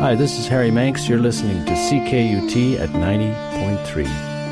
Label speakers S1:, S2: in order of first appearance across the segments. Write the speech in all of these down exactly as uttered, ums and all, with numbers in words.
S1: Hi, this is Harry Manx. You're listening to C K U T at ninety point three.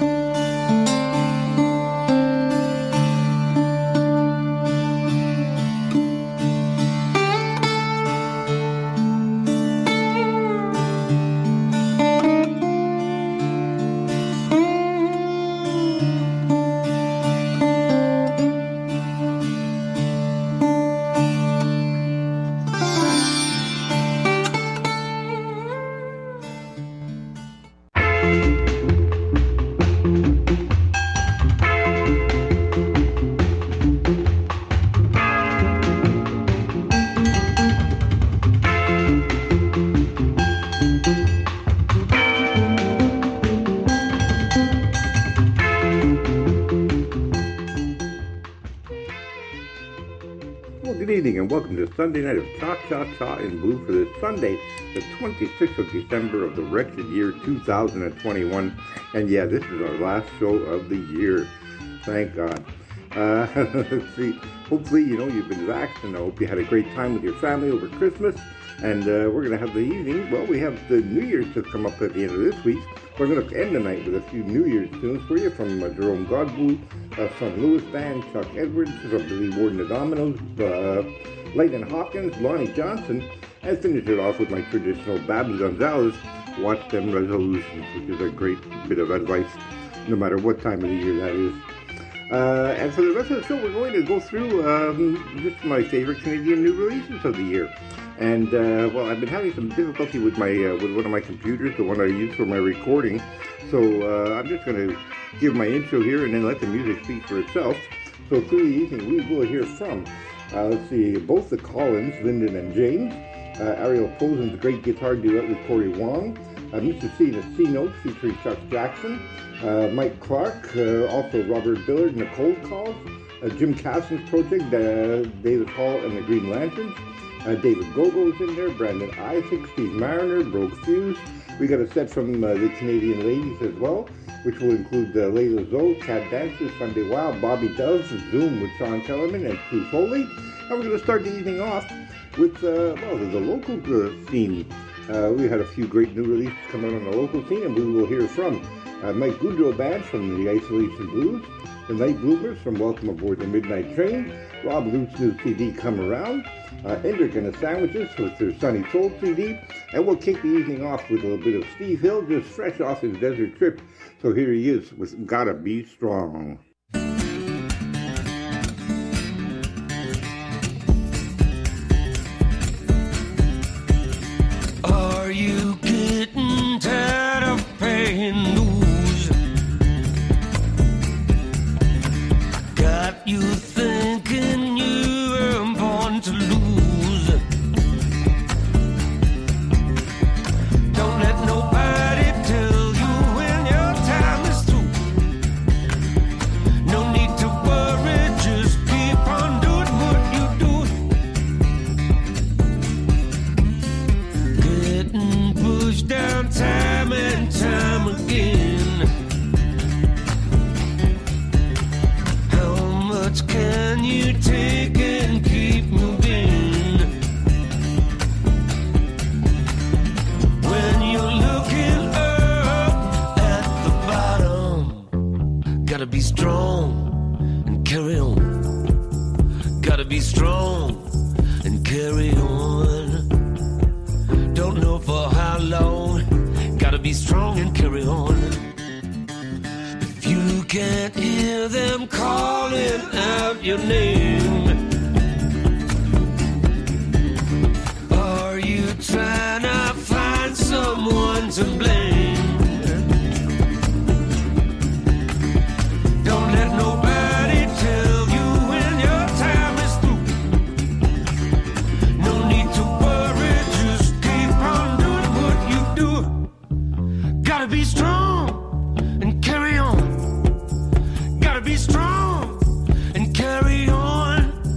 S2: Welcome to Sunday night of Cha Cha Cha in Blue for this Sunday, the twenty-sixth of December of the wretched year two thousand twenty-one. And yeah, this is our last show of the year. Thank God. Uh, let's see. Hopefully, you know, you've been vaccinated. I hope you had a great time with your family over Christmas. And uh, we're going to have the evening. Well, we have the New Year's to come up at the end of this week. We're going to end the night with a few New Year's tunes for you from uh, Jerome Godbout, uh, Son Lewis Band, Chuck Edwards, from Billy Ward and the Dominoes, uh, Leighton Hopkins, Lonnie Johnson, and finish it off with my traditional Babs Gonzalez, Watch Them Resolutions, which is a great bit of advice, no matter what time of the year that is. Uh, and for the rest of the show, we're going to go through um, just my favorite Canadian new releases of the year. And, uh, well, I've been having some difficulty with my uh, with one of my computers, the one I use for my recording. So uh, I'm just going to give my intro here and then let the music speak for itself. So through the evening, we will hear from, uh, let's see, both the Collins, Lyndon and James, uh, Ariel Posen's great guitar duet with Corey Wong, uh, Mister C and the C-Notes featuring Chuck Jackson, uh, Mike Clark, uh, also Robert Billard and the Cold Calls, uh, Jim Cassin's project, uh, David Hall and the Green Lanterns, Uh, David Gogo's in there, Brandon Isaac, Steve Mariner, Broke Fuse. We got a set from uh, the Canadian Ladies as well, which will include uh, Layla Zoe, Cat Dancers, Sunday Wild, Bobby Dove, Zoom with Sean Kellerman and Sue Foley. And we're going to start the evening off with, uh, well, the, the local uh, scene. Uh, we had a few great new releases come out on the local scene, and we will hear from uh, Mike Goudreau Band from the Isolation Blues, the Night Bloomers from Welcome Aboard the Midnight Train, Rob Lute's new C D, Come Around, uh, Hendrick and the Sandwiches with their Sunny Soul C D, and we'll kick the evening off with a little bit of Steve Hill, just fresh off his desert trip. So here he is with Gotta Be Strong.
S3: Are you getting tired of paying dues? Got you thinking you were born to lose. Don't let nobody tell you when your time is through. No need to worry, just keep on doing what you do. Getting pushed down time and time again. How much can you take and keep moving? When you're looking up at the bottom, gotta be strong and carry on. Gotta be strong and carry on. Don't know for how long. Gotta be strong and carry on. If you can't hear them calling out your name, are you trying to find someone to blame? Don't let nobody tell you when your time is through. No need to worry, just keep on doing what you do. Gotta be strong and carry on. Gotta be strong and carry on.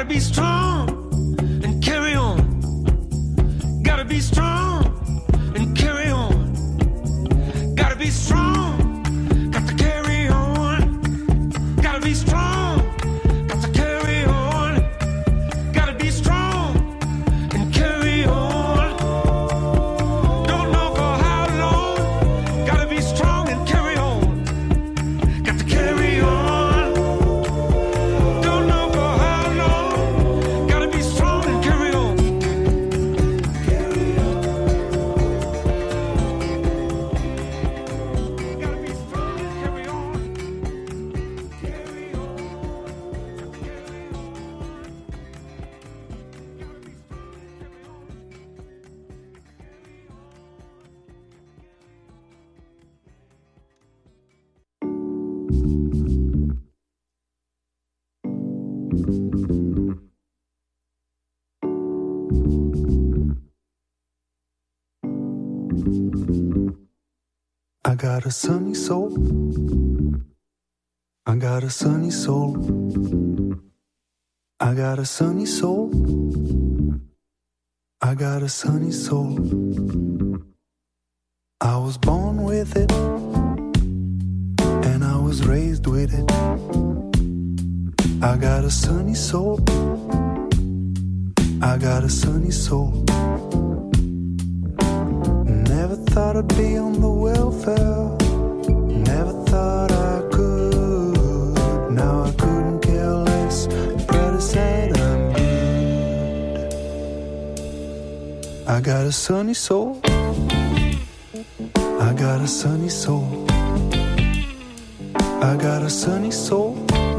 S3: be strong and carry on. Gotta be strong and carry on. Gotta be strong, got to carry on. Gotta be strong, got to carry on. Gotta be strong and carry on. Don't know for how long. Gotta be strong and carry on. Got to carry on. Don't know for how long. Gotta be strong and carry on. Carry on. Gotta be strong and carry on. Carry on. Carry on. Gotta be strong and carry on.
S4: I got a sunny soul. I got a sunny soul. I got a sunny soul. I got a sunny soul. I was born with it, and I was raised with it. I got a sunny soul. I got a sunny soul. Never thought I'd be on the welfare. Never thought I could. Now I couldn't care less. Pretty sad I'm good. I got a sunny soul. I got a sunny soul. I got a sunny soul.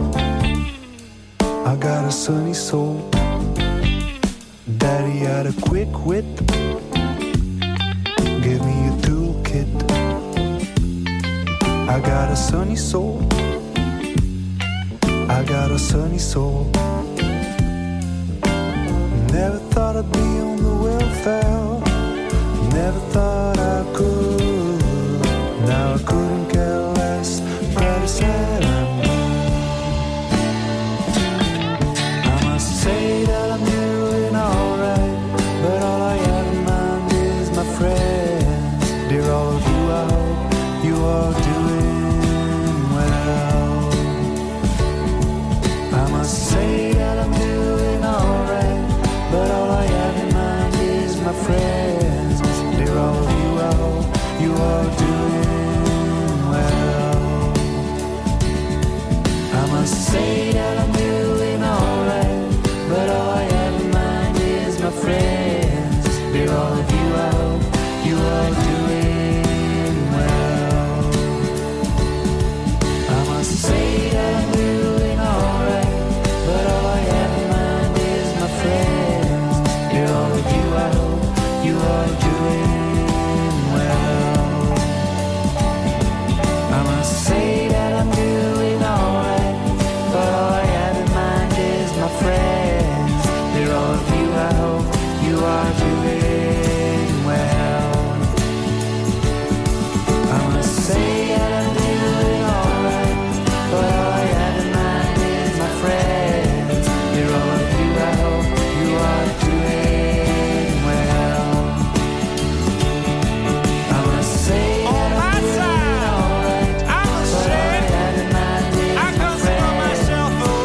S4: I got a sunny soul. Daddy had a quick wit. Give me a toolkit. I got a sunny soul. I got a sunny soul. Never thought I'd be on the welfare. Never thought I could. Now I couldn't care less. Pretty sad I'm I must say that I'm doing alright, but all I have in mind is my friends. Dear all of you, I hope you are doing well. I must say that I'm doing alright, but all I have in mind is my friends. Dear all of you, I hope you are doing well. I must say that I'm doing alright, but all I have in mind is my friends. Dear all of you, I hope you are doing well. I must say that I'm doing alright, but all I have in mind is my friends. Dear all of you, I hope you are doing well. I must say that I'm doing alright, but all I have in mind is my friends. Dear all of you, I hope you are doing well. I must say that I'm doing alright, but all I have in mind is my friends. Dear all of you, I hope you are doing well. I must say that I'm doing alright, but all I have in mind is my friends. Dear all of you, I hope you are doing well.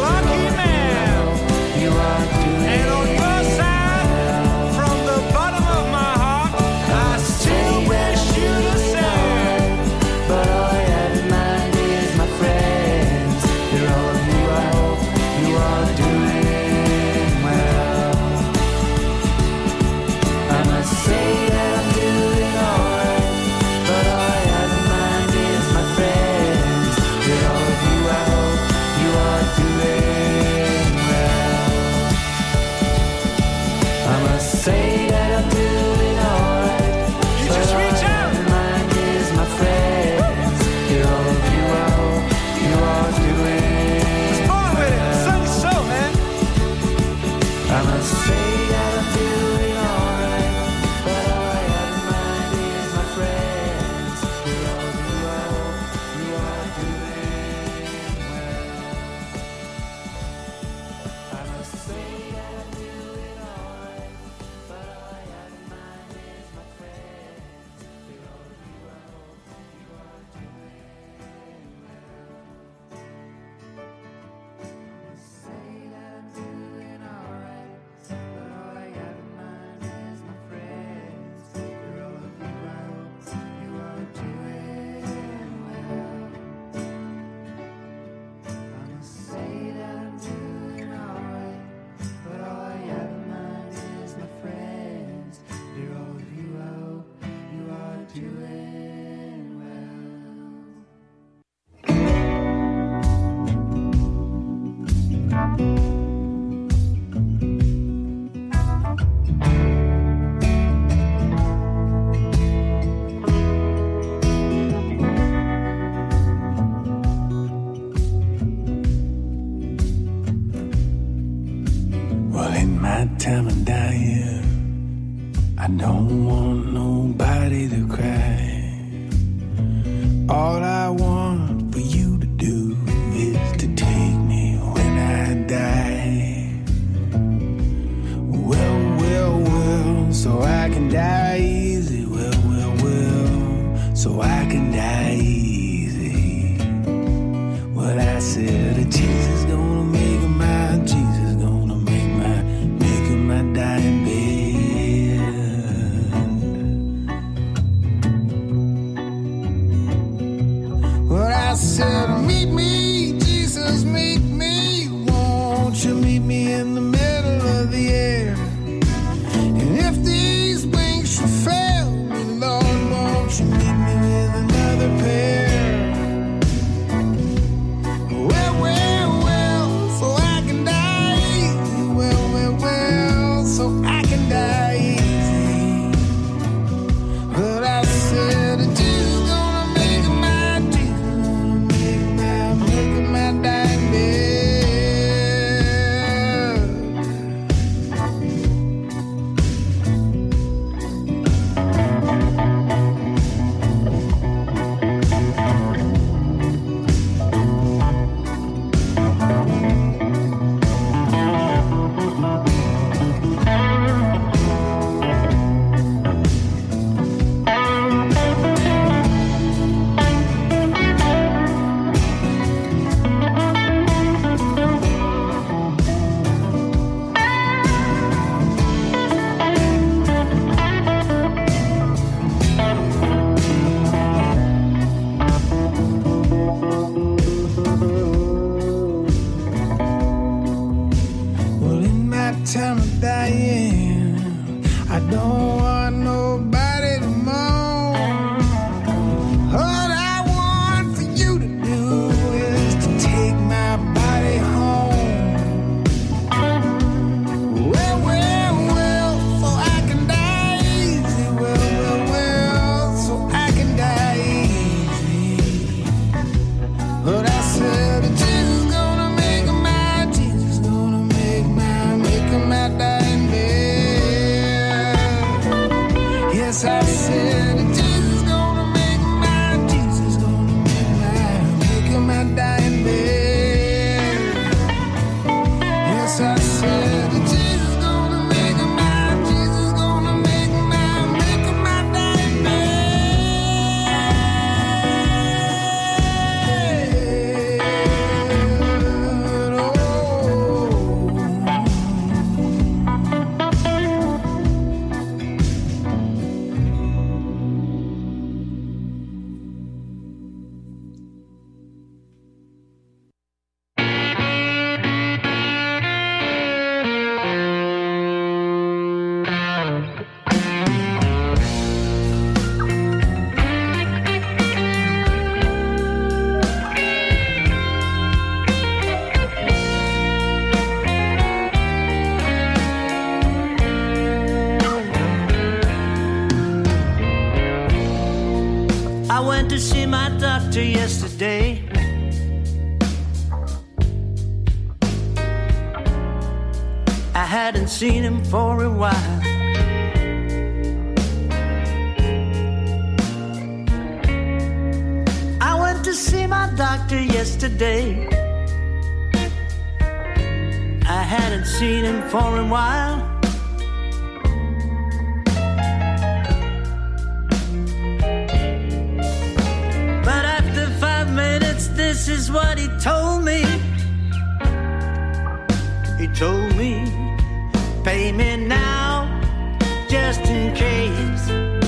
S4: my time of dying, I don't want nobody to cry. All I want for you to do is to take me when I die. Well, well, well, so I can die easy. Well, well, well, so I can die easy. Well, I said that Jesus gonna make my, Jesus gonna make my, make my dying bed. Well, I said, meet me, Jesus, meet me. Won't you meet me in the middle of the air? And if these wings should fail me, Lord, won't you meet me with another pair? Well, well, well, so I can die easy. Well, well, well, so I can die easy. But I said that Jesus gonna make my, Jesus gonna make my, make my dying bed. Well, in my time of dying, I don't want nobody to moan. All I want for you to do is to take my body home. Well, well, well, so I can die easy. Well, well, well, so I can die easy. But I said that Jesus gonna make my, Jesus gonna make my, make my dying bed. Yes, I said that Jesus gonna make my, Jesus gonna make my, make my dying bed. Yes, I said that Jesus gonna make my, Jesus gonna make my, make my dying bed. Oh.
S5: I went to see my doctor yesterday. I hadn't seen him for a while. I went to see my doctor yesterday. I hadn't seen him for a while. But after five minutes, this is what he told me. He told me, pay me now, just in case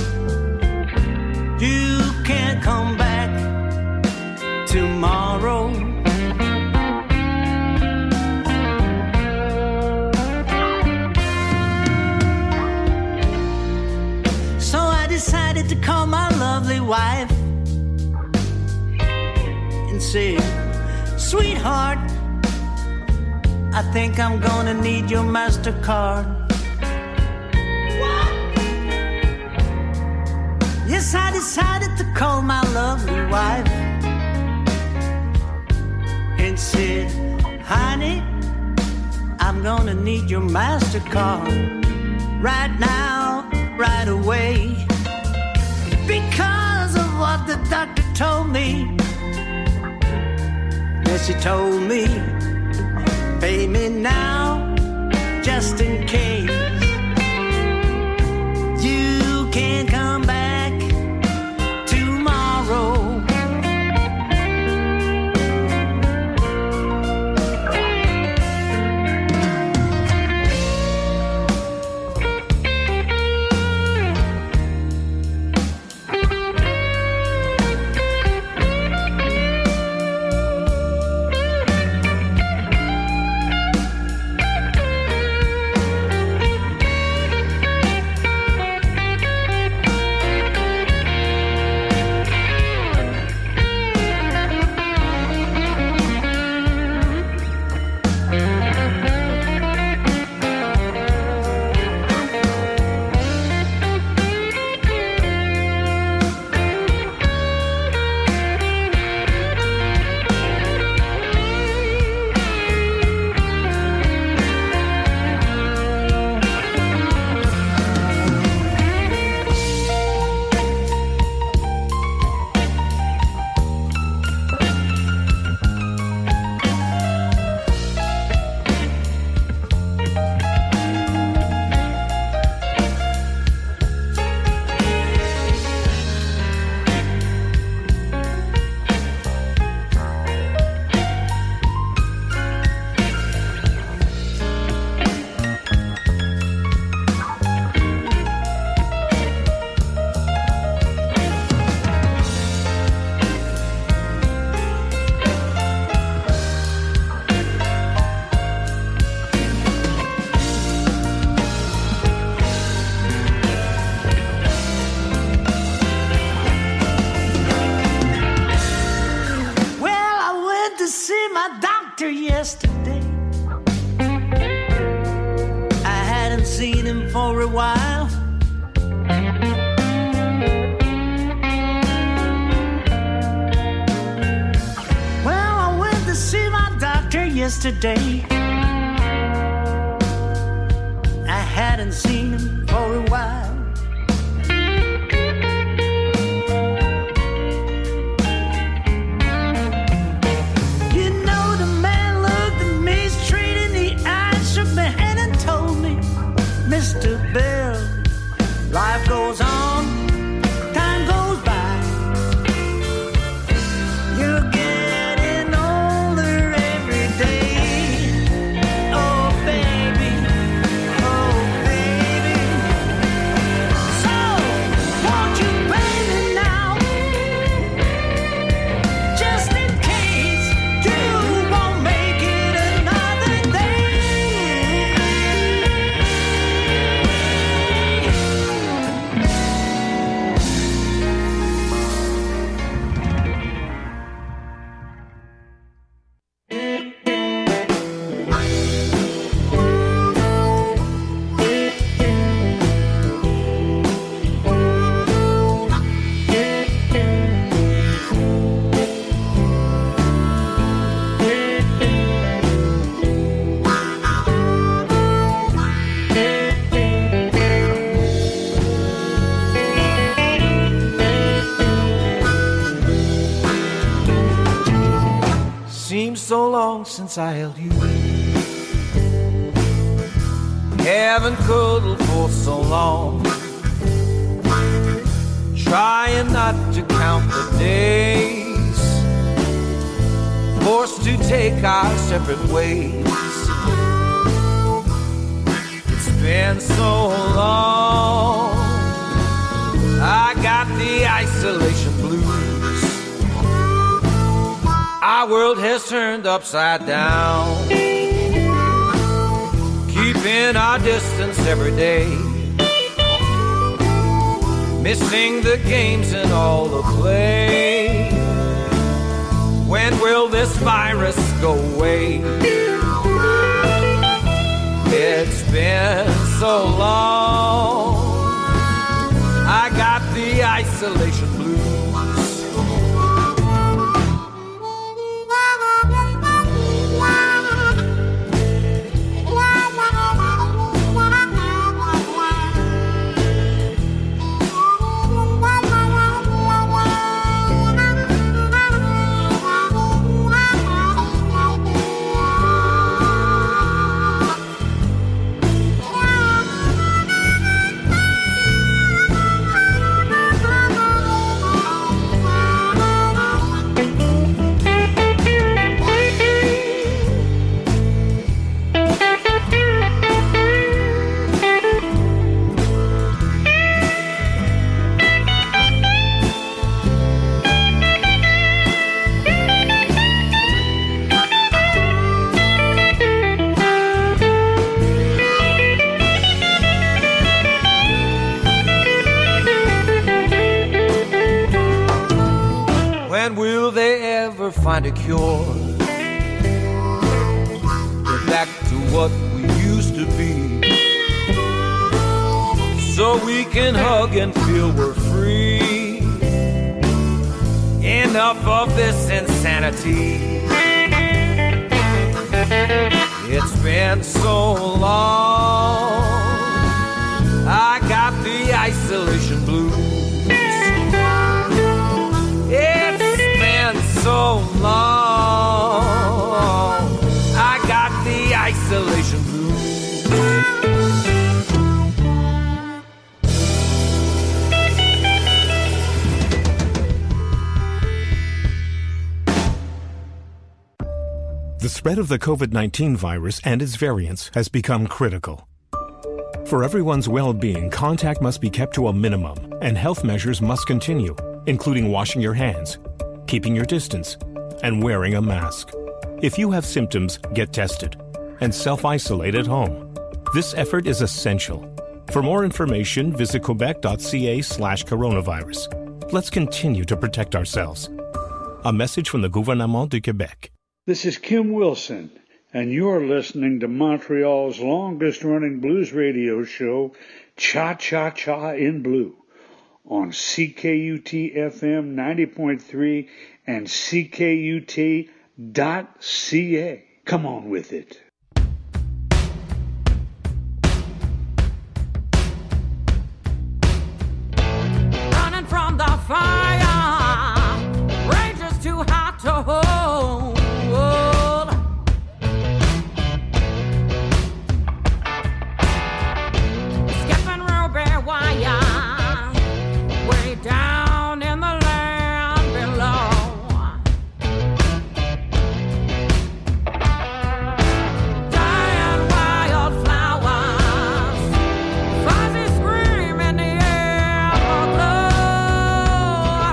S5: you can't come back tomorrow. So I decided to call my lovely wife and say, sweetheart, I think I'm gonna need your MasterCard. What? Yes, I decided to call my lovely wife and said, honey, I'm gonna need your MasterCard right now, right away. Because of what the doctor told me. Yes, he told me, pay me now, just in case you can't come back tomorrow. Yesterday, I hadn't seen him for a while. Well, I went to see my doctor yesterday. I hadn't seen him for a while. Mister Bill, life goes on, time goes by. You're getting older every day. Oh, baby, oh, baby. So, won't you pay me now? Just in case you won't make it another day.
S6: So long since I held you, haven't cuddled for so long, trying not to count the days, forced to take our separate ways. It's been so long, I got the isolation blues. Our world has turned upside down, keeping our distance every day, missing the games and all the play. When will this virus go away? It's been so long, I got the isolation blues. Wow. find a cure. Get back to what we used to be, so we can hug and feel we're free. Enough of this insanity. It's been so long, I got the isolation blues. It's been so long, I got the isolation blues.
S7: The spread of the COVID nineteen virus and its variants has become critical. For everyone's well-being, contact must be kept to a minimum, and health measures must continue, including washing your hands, keeping your distance, and wearing a mask. If you have symptoms, get tested and self-isolate at home. This effort is essential. For more information, visit quebec.ca slash coronavirus. Let's continue to protect ourselves. A message from the Gouvernement du Québec.
S8: This is Kim Wilson, and you're listening to Montreal's longest-running blues radio show, Cha-Cha-Cha in Blue, on C K U T F M ninety point three and C K U T dot C A. Come on with it.
S9: Running from the fire, rage is too hot to hold. Down in the land below, dying wildflowers, fuzzy scream in the air glow.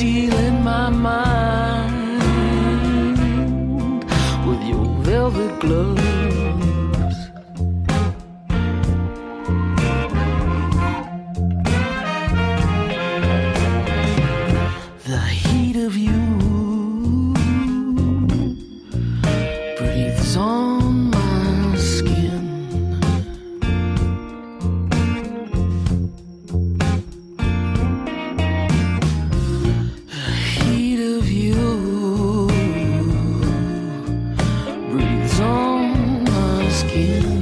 S3: stealing my mind with your velvet gloves. The heat of you breathes on my skin. The heat of you breathes on my skin.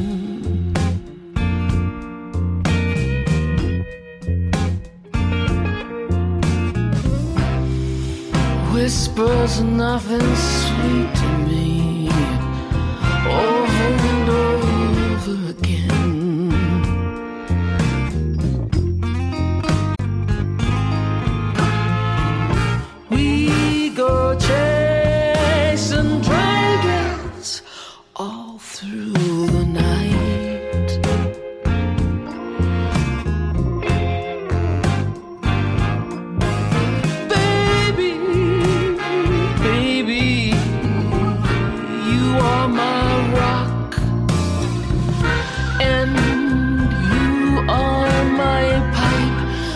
S3: Whispers of nothing sweet to me, over and over again. We go chasing dragons all through the night. Baby, baby, you are my rock, and you are my pipe.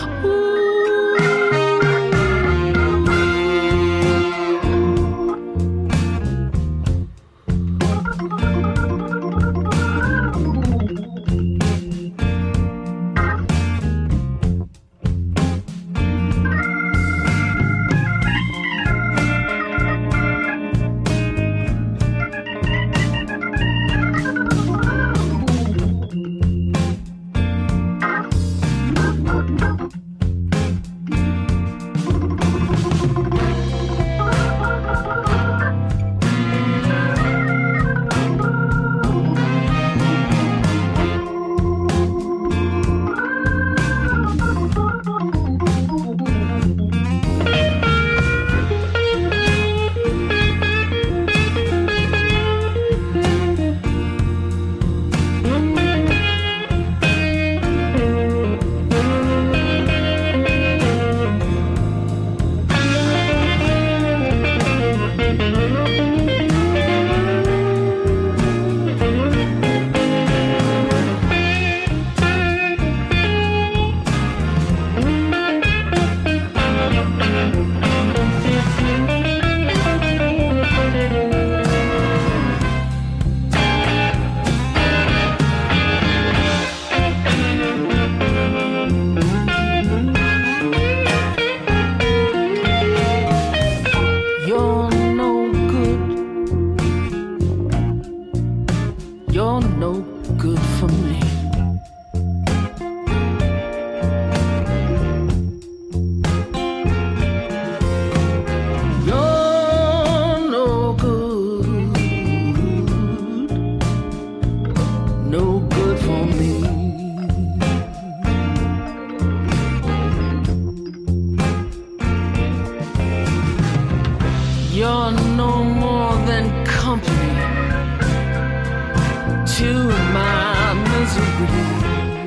S3: You're no good. You're no good for me. You're no good. No good for me. You're no more than company to my miseries.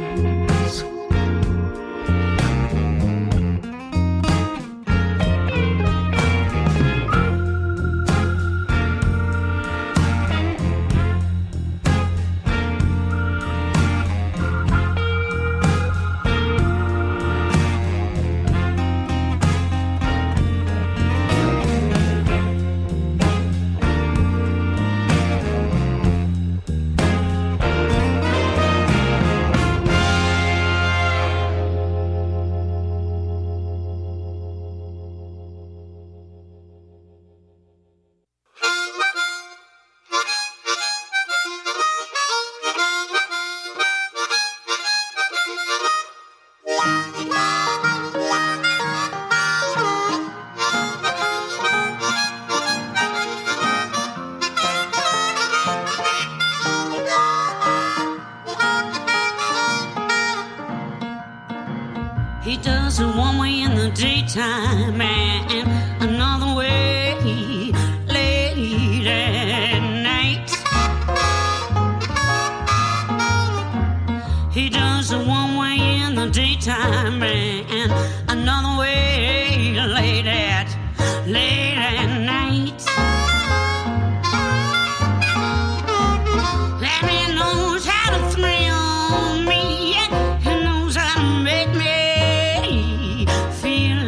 S10: He does it one way in the daytime and another way late at night. He does it one way in the daytime and another way late at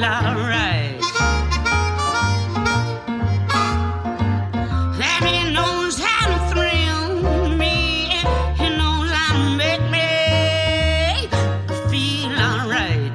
S10: alright. That man knows how to thrill me. He knows how to make me feel alright.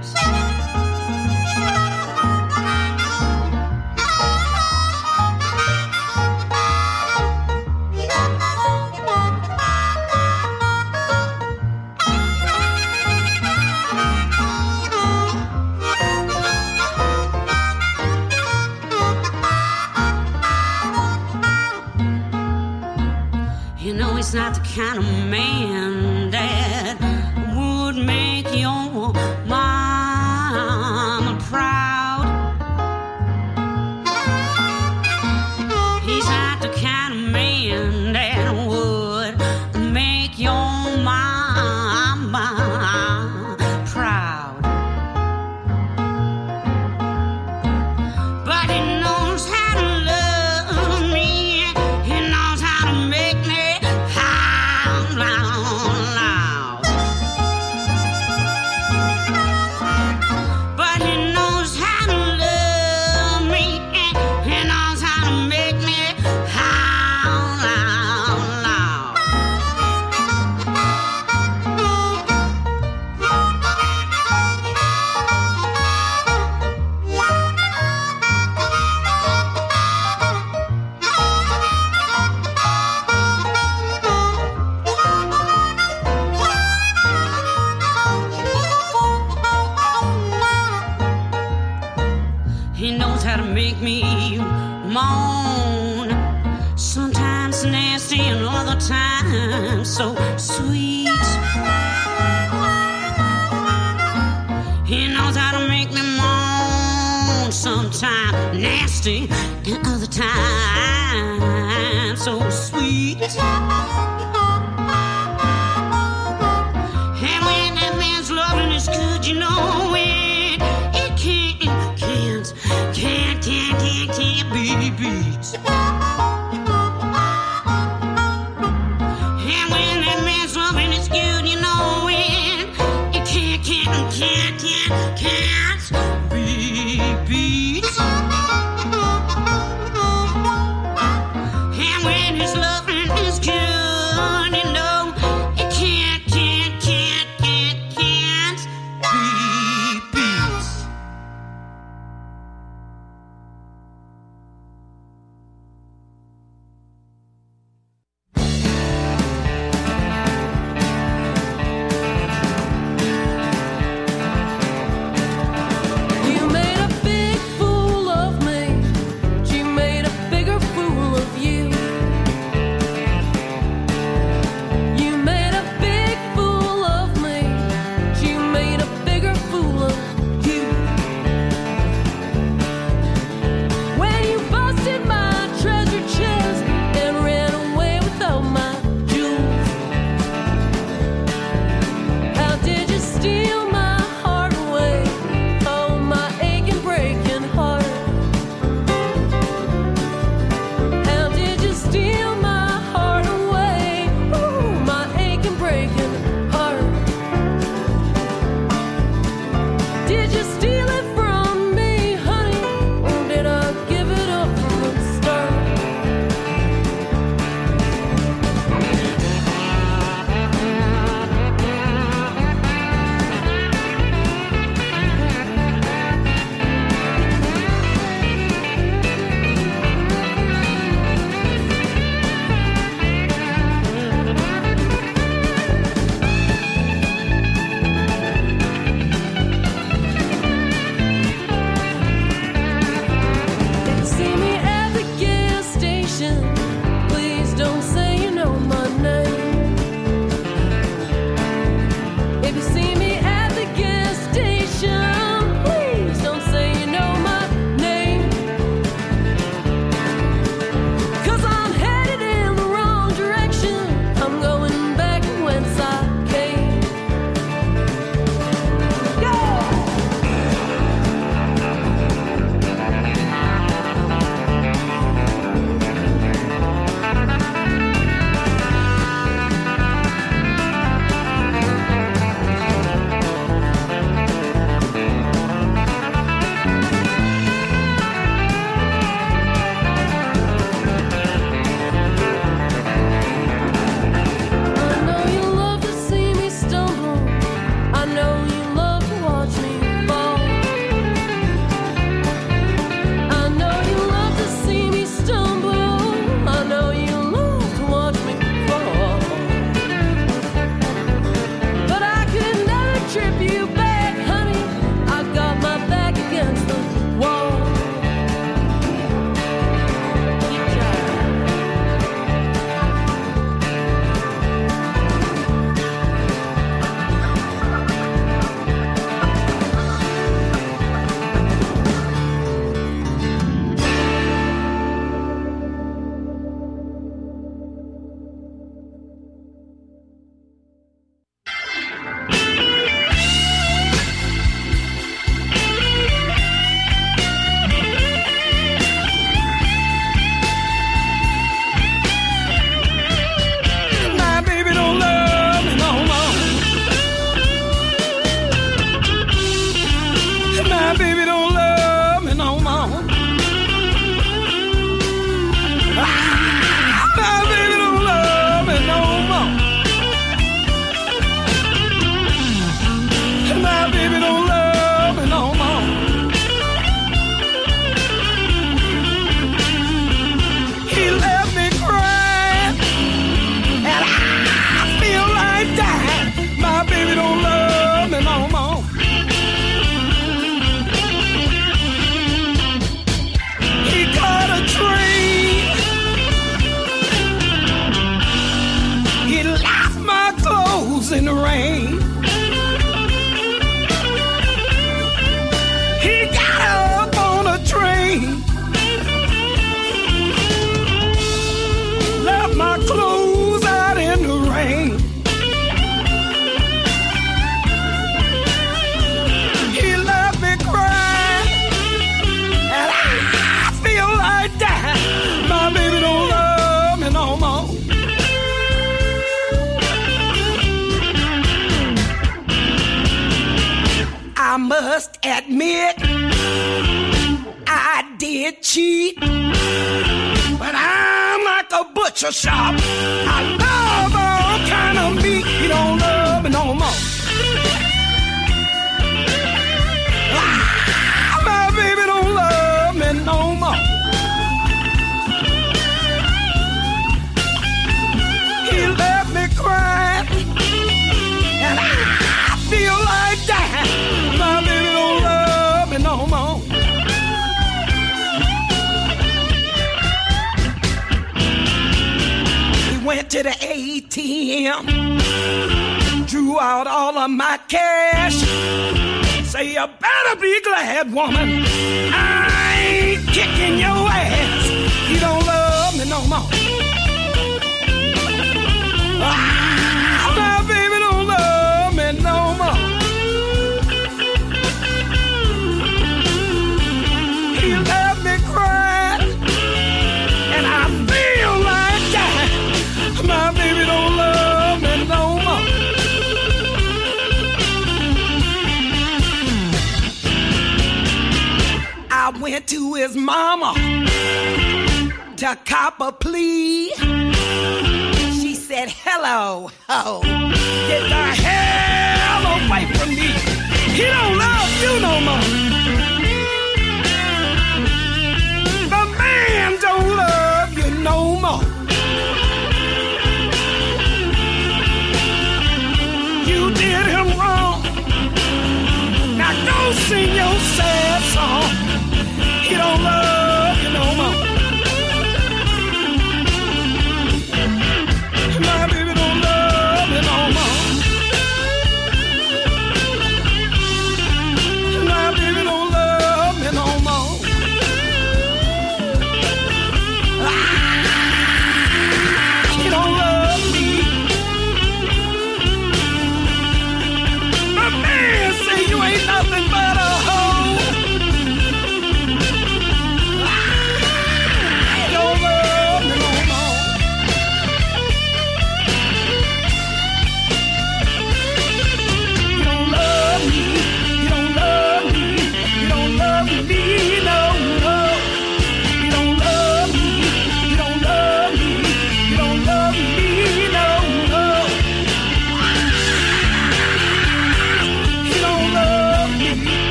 S10: You know he's not the kind of man that would make your mama proud. He's not the kind of man that would make your mama proud. But he knows how to love me. He knows how to make me howl loud. But he knows how to love me. He knows how to make me howl loud. He knows how to make me moan. Sometimes nasty and other times so sweet. He knows how to make me moan. Sometimes nasty and other times so sweet. And when that man's loving is good, you know it, it can't, can't, can't, can't, can't, can't be beat. And when that man's loving is good, you know it, it can't, can't, can't, can't, can't be beat. And when his loving is good, you know it can't, can't, can't, can't, can't be beat.
S9: You made a big fool
S5: must admit I did cheat, but I'm like a butcher shop. I love all kind of meat. You don't love me no more. Ah, my baby don't love me no more. He left me crying, and I feel like dying. My baby don't love me no more. Went to the A T M, drew out all of my cash. Say you better be glad, woman, I ain't kicking your ass. You don't love me no more. Ah, my baby don't love me no more. He left me crying, and I feel like dying. My baby don't love me no more. I went to his mama to cop a plea. She said, hello, ho, get the hell away from me. He don't love you no more. The man don't love you no more. You did him wrong. Now go sing your sad song. He don't love you no more. My baby don't love you no more. My baby don't love me no more. Ah, he don't love me. My man say you ain't nothing but a hoe.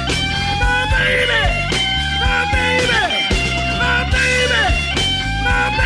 S5: My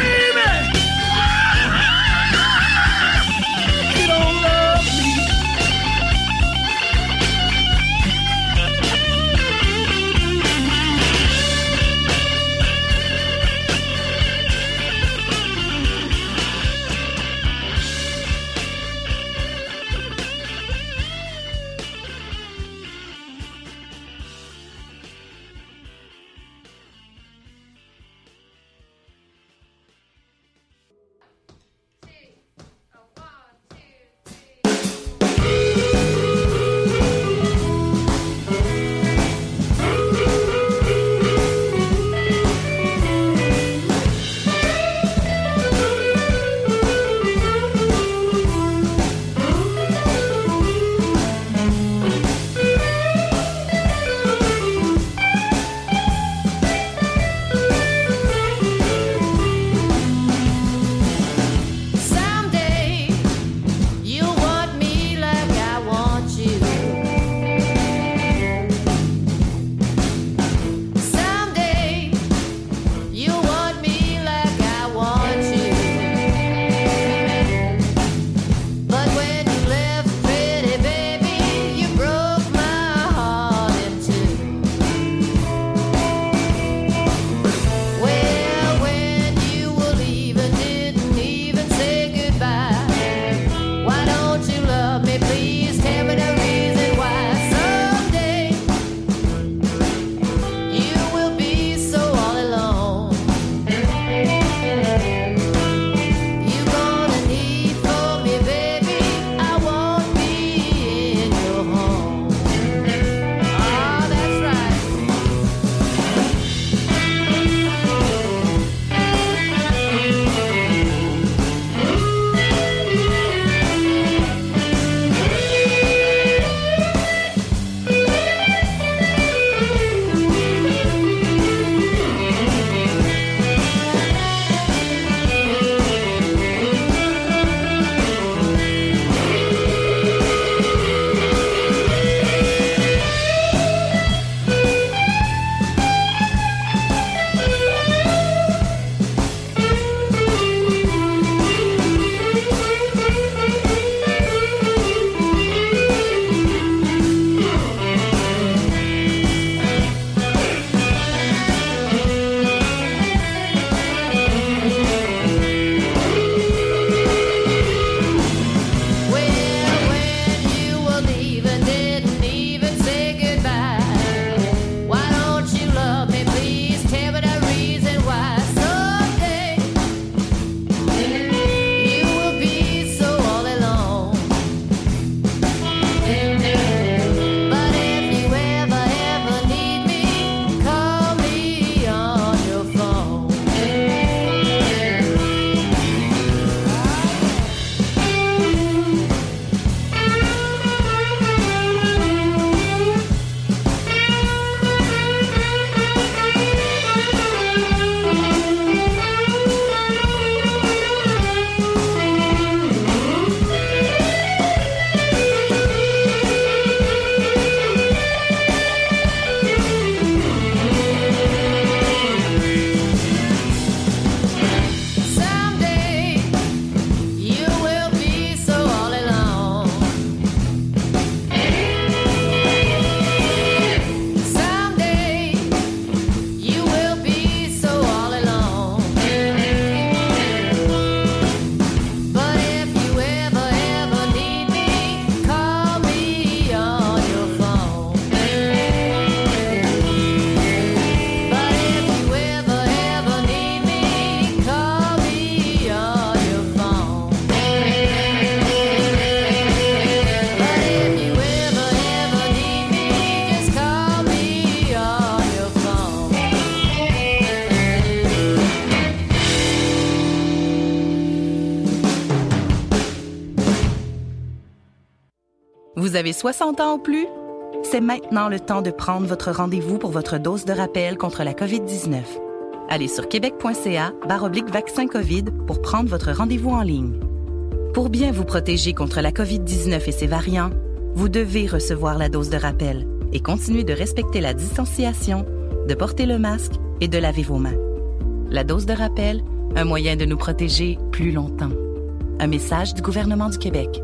S11: Vous avez soixante ans ou plus? C'est maintenant le temps de prendre votre rendez-vous pour votre dose de rappel contre la covid dix-neuf. Allez sur québec.ca barre oblique vaccin COVID pour prendre votre rendez-vous en ligne. Pour bien vous protéger contre la covid dix-neuf et ses variants, vous devez recevoir la dose de rappel et continuer de respecter la distanciation, de porter le masque et de laver vos mains. La dose de rappel, un moyen de nous protéger plus longtemps. Un message du gouvernement du Québec.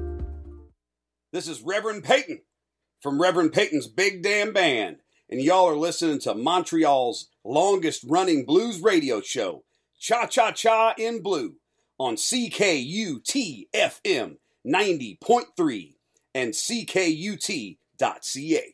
S12: This is Reverend Peyton from Reverend Peyton's Big Damn Band, and y'all are listening to Montreal's longest-running blues radio show, Cha Cha Cha in Blue, on C K U T F M ninety point three and C K U T dot C A.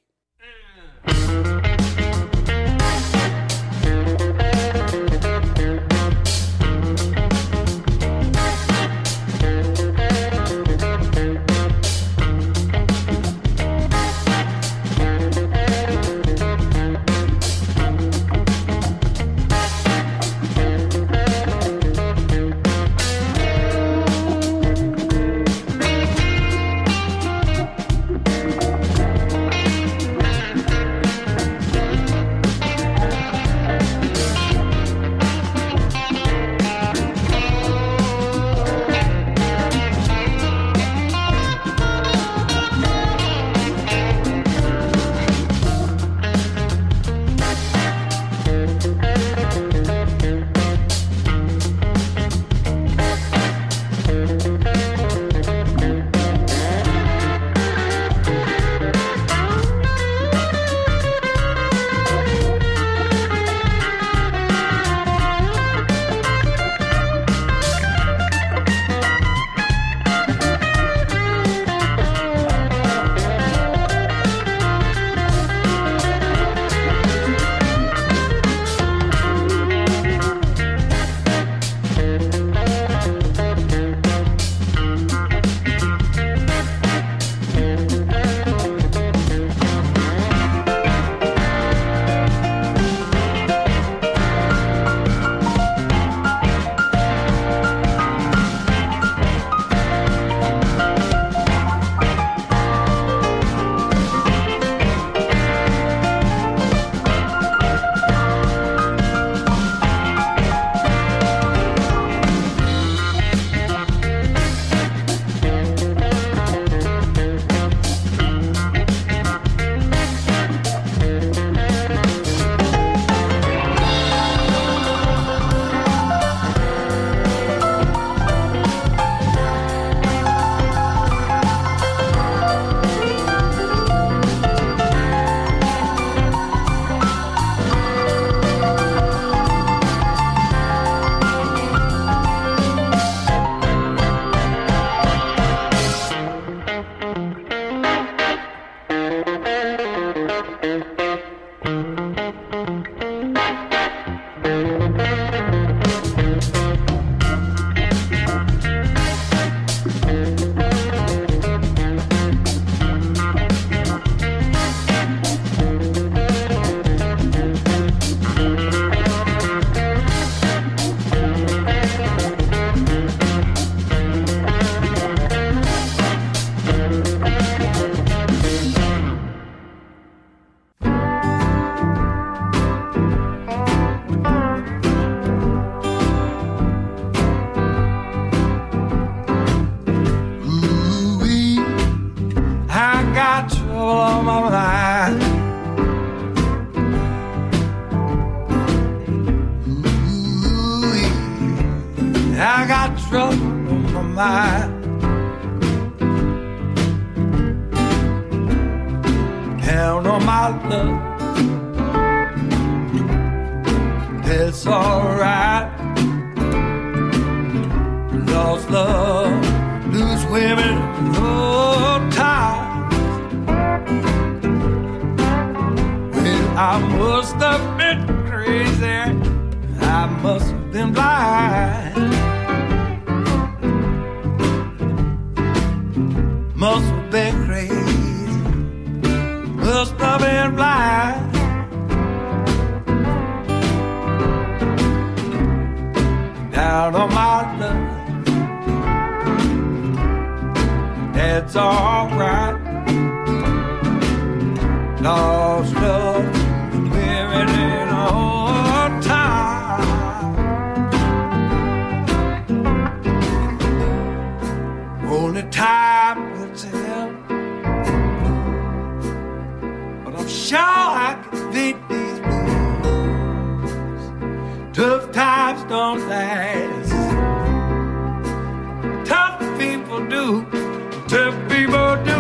S13: It's alright.
S6: lost love, living in old time. Only time will tell, but I'm sure I can beat these blues. Tough times don't last. Tough people do. Tough people do.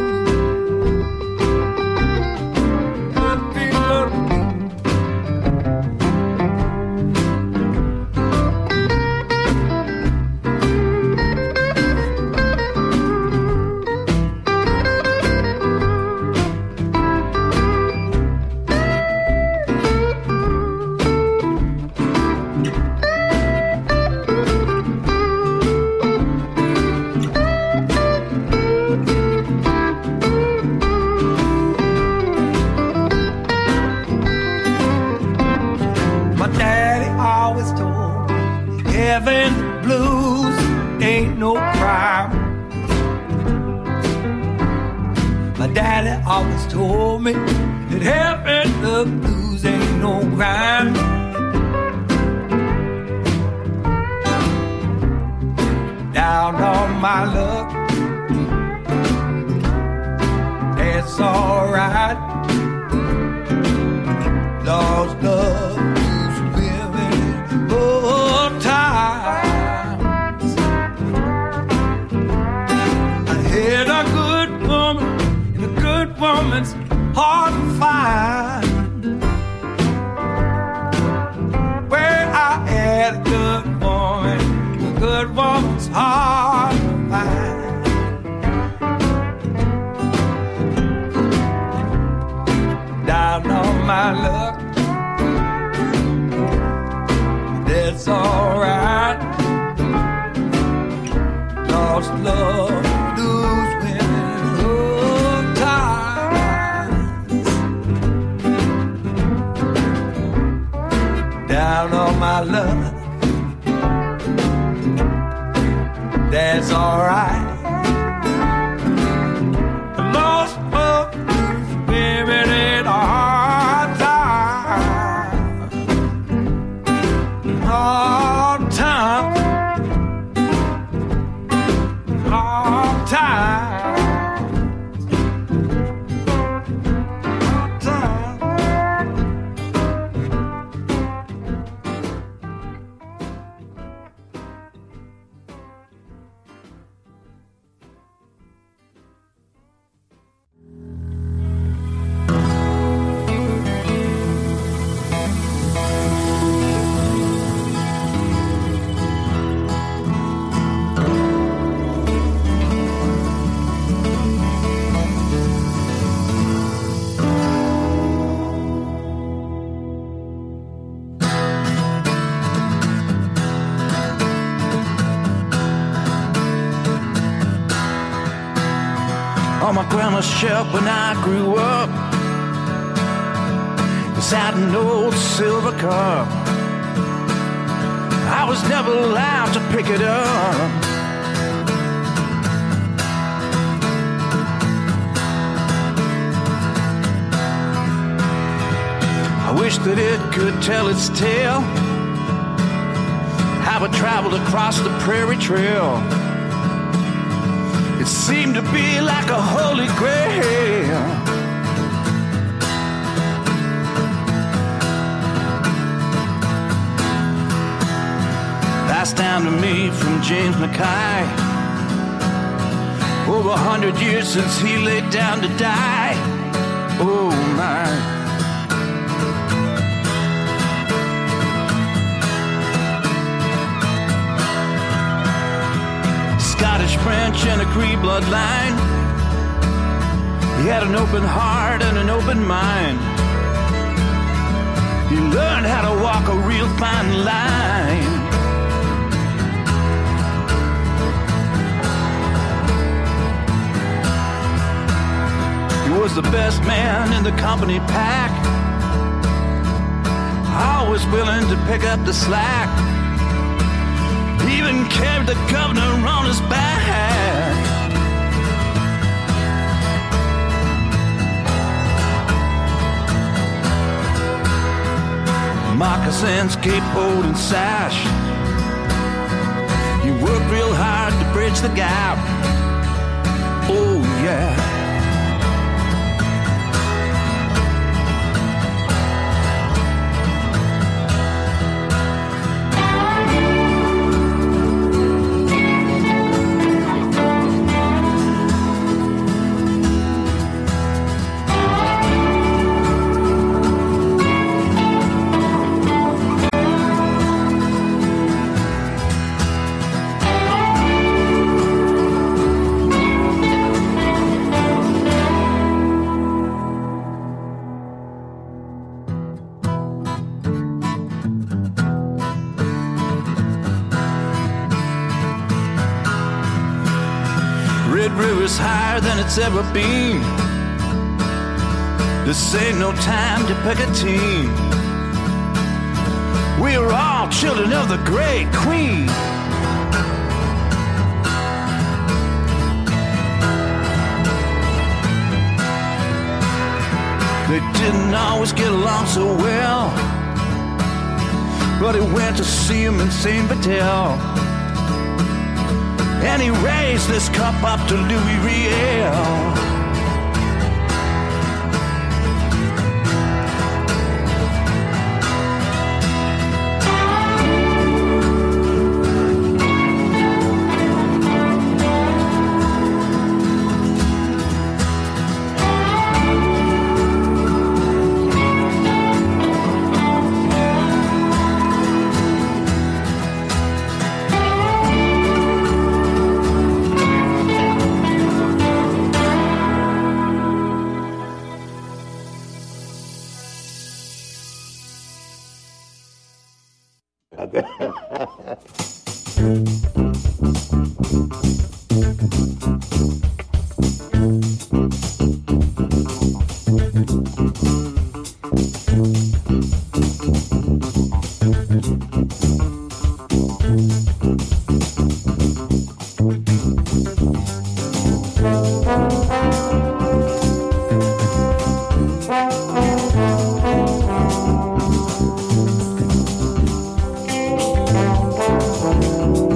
S6: Having the blues ain't no crime. My daddy always told me that having the blues ain't no crime. Down on my luck, that's alright. Lost love. Woman's hard to find. Where I had a good woman, a good woman's hard to find. Down on my luck, that's alright. Lost love, lose women, old time. Down on my luck, that's alright. Lost love, living in a hard time. Hard time. Hard time.
S13: On my grandma's shelf when I grew up, beside an old silver cup. I was never allowed to pick it up. I wish that it could tell its tale, how it traveled across the prairie trail. It seemed to be like a holy grail. Passed down to me from James Mackay. Over a hundred years since he laid down to die. Oh my. Scottish, French, and a Cree bloodline. He had an open heart and an open mind. He learned how to walk a real fine line. He was the best man in the company pack, always willing to pick up the slack. He even carried the governor on his back. moccasins, capecoat, and sash. You worked real hard to bridge the gap. Oh yeah. River's higher than it's ever been. This ain't no time to pick a team. We're all children of the great queen. They didn't always get along so well, but he went to see him in Saint Vital, and he raised this cup up to Louis Riel.
S2: Thank you.